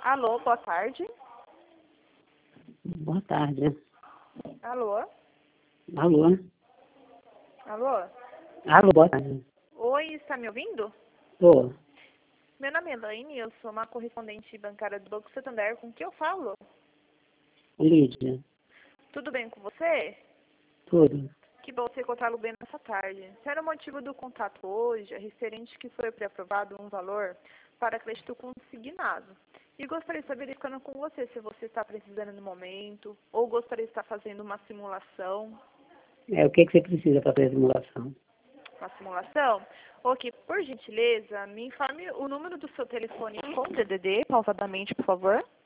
Alô, boa tarde. Boa tarde. Alô? Alô? Alô? Alô, boa tarde. Oi, está me ouvindo? Tô. Meu nome é Elaine, eu sou uma correspondente bancária do Banco Santander. Com quem eu falo? Lídia. Tudo bem com você? Tudo. Que bom você encontrá-lo bem nessa tarde. Se era o motivo do contato hoje, é referente que foi pré-aprovado um valor para crédito consignado. E gostaria de estar verificando com você se você está precisando no momento, ou gostaria de estar fazendo uma simulação. O que você precisa para fazer a simulação? Uma simulação? Ok, por gentileza, me informe o número do seu telefone com DDD, pausadamente, por favor.